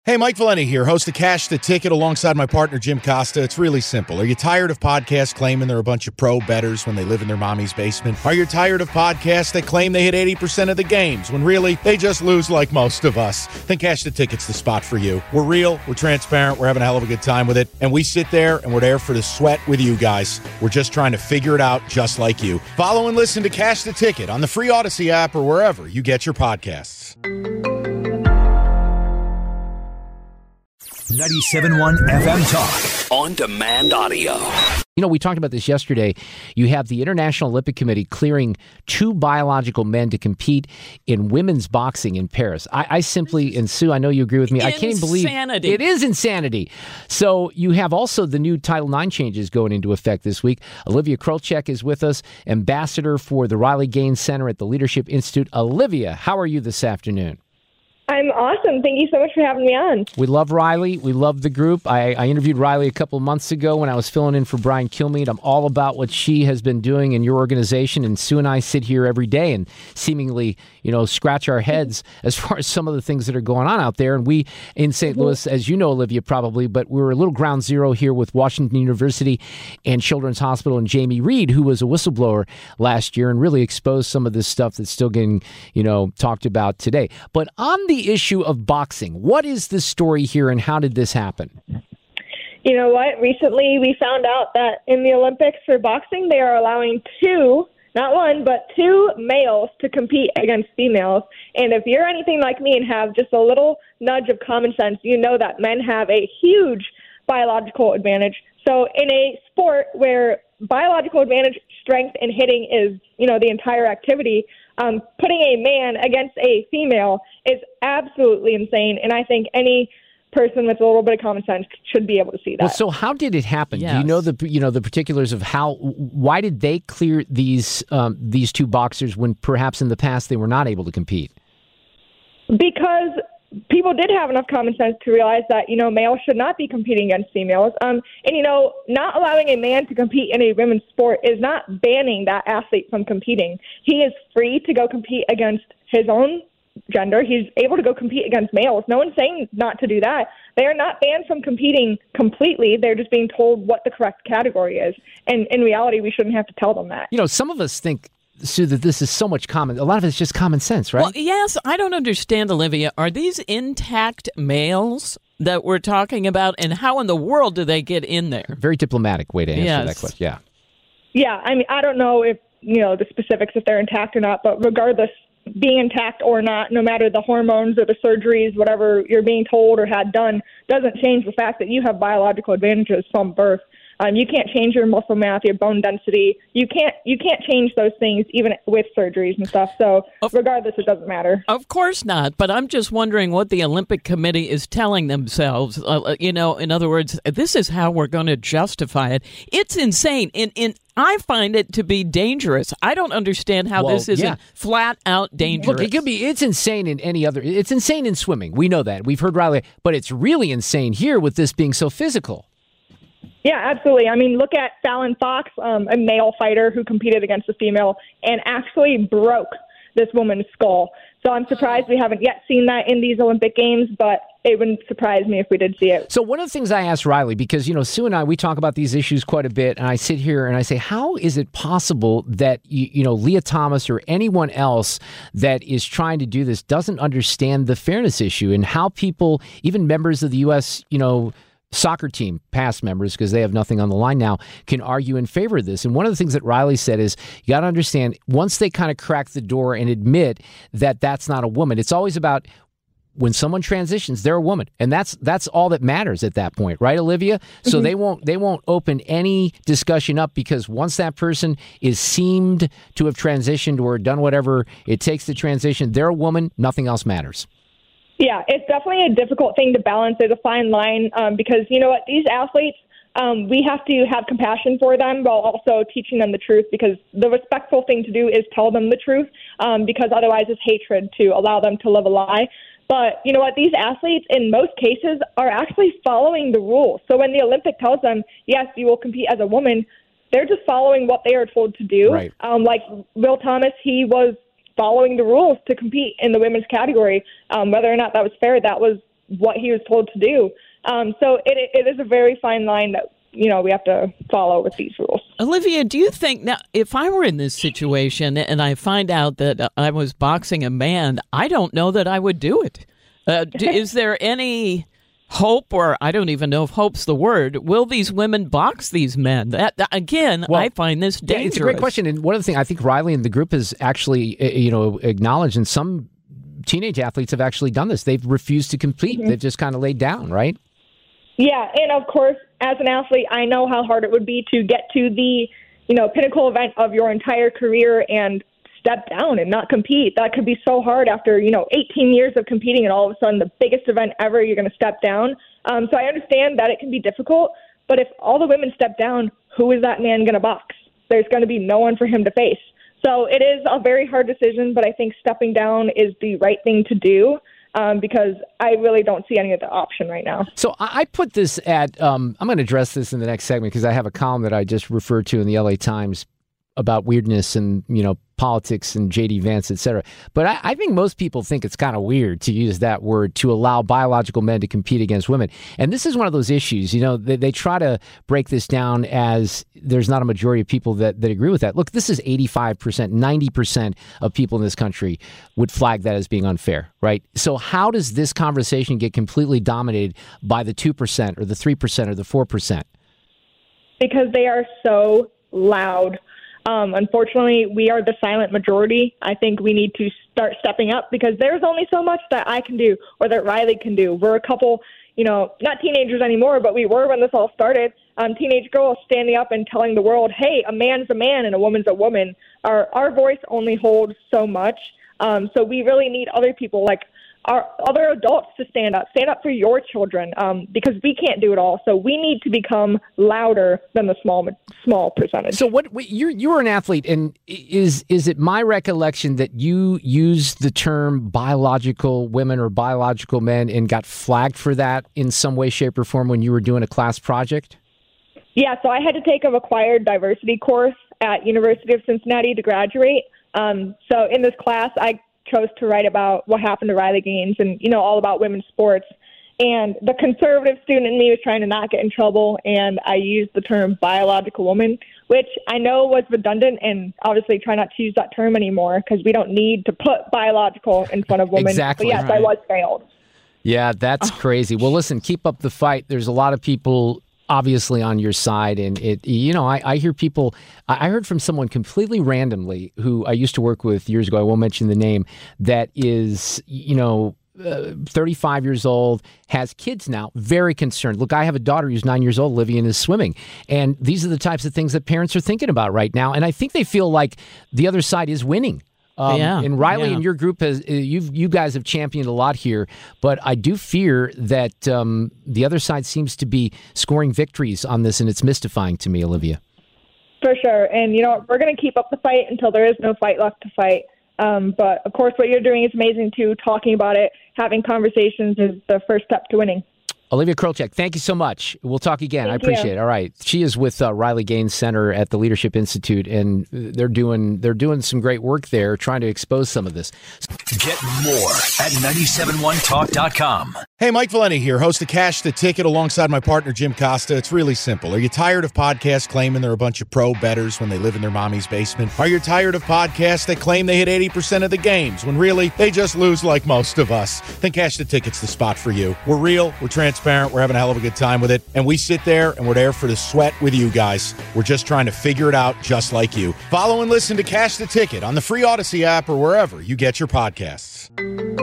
Hey, Mike Valenti here, host of Cash the Ticket alongside my partner, Jim Costa. It's really simple. Are you tired of podcasts claiming they're a bunch of pro bettors when they live in their mommy's basement? Are you tired of podcasts that claim they hit 80% of the games when really they just lose like most of us? Then Cash the Ticket's the spot for you. We're real, we're transparent, we're having a hell of a good time with it, and we sit there and we're there for the sweat with you guys. We're just trying to figure it out just like you. Follow and listen to Cash the Ticket on the free Odyssey app or wherever you get your podcasts. 97.1 FM Talk. On demand audio. You know, we talked about this yesterday. You have the International Olympic Committee clearing two biological men to compete in women's boxing in Paris. I simply, and Sue, I know you agree with me. I can't even believe it is insanity. So you have also the new Title IX changes going into effect this week. Olivia Krolchek is with us, ambassador for the Riley Gaines Center at the Leadership Institute. Olivia, how are you this afternoon? I'm awesome. Thank you so much for having me on. We love Riley. We love the group. I interviewed Riley a couple of months ago when I was filling in for Brian Kilmeade. I'm all about what she has been doing in your organization, and Sue and I sit here every day and seemingly, scratch our heads as far as some of the things that are going on out there. And we, in St. Louis, as you know, Olivia, probably, but we were a little ground zero here with Washington University and Children's Hospital and Jamie Reed, who was a whistleblower last year and really exposed some of this stuff that's still getting, talked about today. But on the issue of boxing, what is the story here and how did this happen? You know what? Recently we found out that in the Olympics for boxing, they are allowing two, not one, but two males to compete against females. And if you're anything like me and have just a little nudge of common sense, you know that men have a huge biological advantage. So in a sport where biological advantage, strength, and hitting is, the entire activity, putting a man against a female is absolutely insane, and I think any person with a little bit of common sense should be able to see that. Well, so how did it happen? Yes. Do you know the particulars of why did they clear these two boxers when perhaps in the past they were not able to compete? Because people did have enough common sense to realize that, males should not be competing against females. And, not allowing a man to compete in a women's sport is not banning that athlete from competing. He is free to go compete against his own gender. He's able to go compete against males. No one's saying not to do that. They are not banned from competing completely. They're just being told what the correct category is. And in reality, we shouldn't have to tell them that. Some of us think, Sue, that this is so much common. A lot of it's just common sense, right? Well, yes, I don't understand, Olivia. Are these intact males that we're talking about, and how in the world do they get in there? Very diplomatic way to answer that question. Yeah. Yeah, I mean, I don't know if, the specifics, if they're intact or not, but regardless, being intact or not, no matter the hormones or the surgeries, whatever you're being told or had done, doesn't change the fact that you have biological advantages from birth. You can't change your muscle mass, your bone density. You can't change those things even with surgeries and stuff. So regardless, it doesn't matter. Of course not. But I'm just wondering what the Olympic Committee is telling themselves. In other words, this is how we're going to justify it. It's insane. And I find it to be dangerous. I don't understand how this isn't flat out dangerous. Look, it's insane in any other. It's insane in swimming. We know that. We've heard Riley, but it's really insane here with this being so physical. Yeah, absolutely. I mean, look at Fallon Fox, a male fighter who competed against a female and actually broke this woman's skull. So I'm surprised we haven't yet seen that in these Olympic Games, but it wouldn't surprise me if we did see it. So one of the things I asked Riley, because, Sue and I, we talk about these issues quite a bit, and I sit here and I say, how is it possible that, Leah Thomas or anyone else that is trying to do this doesn't understand the fairness issue and how people, even members of the U.S., soccer team, past members, because they have nothing on the line now, can argue in favor of this. And one of the things that Riley said is, you got to understand, once they kind of crack the door and admit that that's not a woman, it's always about when someone transitions, they're a woman. And that's all that matters at that point, right, Olivia? So they won't open any discussion up, because once that person is seemed to have transitioned or done whatever it takes to transition, they're a woman, nothing else matters. Yeah, it's definitely a difficult thing to balance. There's a fine line because, these athletes, we have to have compassion for them while also teaching them the truth, because the respectful thing to do is tell them the truth, because otherwise it's hatred to allow them to live a lie. But you know what? These athletes, in most cases, are actually following the rules. So when the Olympic tells them, yes, you will compete as a woman, they're just following what they are told to do. Right. Like Will Thomas, he was following the rules to compete in the women's category. Whether or not that was fair, that was what he was told to do. So it is a very fine line that, we have to follow with these rules. Olivia, do you think, now, if I were in this situation and I find out that I was boxing a man, I don't know that I would do it. Is there any hope, or I don't even know if hope's the word, will these women box these men? Again, I find this dangerous. It's a great question. And one of the things I think Riley and the group has actually, acknowledged, and some teenage athletes have actually done this. They've refused to compete. Mm-hmm. They've just kind of laid down, right? Yeah, and of course, as an athlete, I know how hard it would be to get to the, pinnacle event of your entire career and step down and not compete. That could be so hard after, 18 years of competing, and all of a sudden the biggest event ever, you're going to step down. So I understand that it can be difficult, but if all the women step down, who is that man going to box? There's going to be no one for him to face. So it is a very hard decision, but I think stepping down is the right thing to do. Because I really don't see any other option right now. So I put this at, I'm going to address this in the next segment because I have a column that I just referred to in the LA Times about weirdness and, politics and J.D. Vance, et cetera. But I think most people think it's kind of weird to use that word to allow biological men to compete against women. And this is one of those issues, they try to break this down as there's not a majority of people that agree with that. Look, this is 85%, 90% of people in this country would flag that as being unfair, right? So how does this conversation get completely dominated by the 2% or the 3% or the 4%? Because they are so loud. Unfortunately, we are the silent majority. I think we need to start stepping up because there's only so much that I can do or that Riley can do. We're a couple, not teenagers anymore, but we were when this all started. Teenage girls standing up and telling the world, hey, a man's a man and a woman's a woman. Our voice only holds so much. So we really need other people like our other adults to stand up for your children, because we can't do it all. So we need to become louder than the small percentage. So you're an athlete, and is it my recollection that you used the term biological women or biological men and got flagged for that in some way, shape, or form when you were doing a class project? Yeah, so I had to take a required diversity course at University of Cincinnati to graduate. So in this class, I chose to write about what happened to Riley Gaines and, all about women's sports. And the conservative student in me was trying to not get in trouble, and I used the term biological woman, which I know was redundant, and obviously try not to use that term anymore because we don't need to put biological in front of women. Exactly. But yes, right. I was failed. Yeah, that's crazy. Well, listen, keep up the fight. There's a lot of people obviously on your side. And I hear people, I heard from someone completely randomly who I used to work with years ago, I won't mention the name, that is, 35 years old, has kids now, very concerned. Look, I have a daughter who's 9 years old, Olivia, and is swimming. And these are the types of things that parents are thinking about right now. And I think they feel like the other side is winning. And Riley and your group you guys have championed a lot here, but I do fear that the other side seems to be scoring victories on this, and it's mystifying to me, Olivia. For sure, and we're going to keep up the fight until there is no fight left to fight. But of course, what you're doing is amazing too. Talking about it, having conversations is the first step to winning. Olivia Krolchek, thank you so much. We'll talk again. I appreciate it. All right. She is with Riley Gaines Center at the Leadership Institute, and they're doing some great work there trying to expose some of this. Get more at 971talk.com. Hey, Mike Valeni here, host of Cash the Ticket alongside my partner, Jim Costa. It's really simple. Are you tired of podcasts claiming they're a bunch of pro bettors when they live in their mommy's basement? Are you tired of podcasts that claim they hit 80% of the games when really they just lose like most of us? Then Cash the Ticket's the spot for you. We're real, we're transparent, we're having a hell of a good time with it, and we sit there and we're there for the sweat with you guys. We're just trying to figure it out just like you. Follow and listen to Cash the Ticket on the free Odyssey app or wherever you get your podcasts.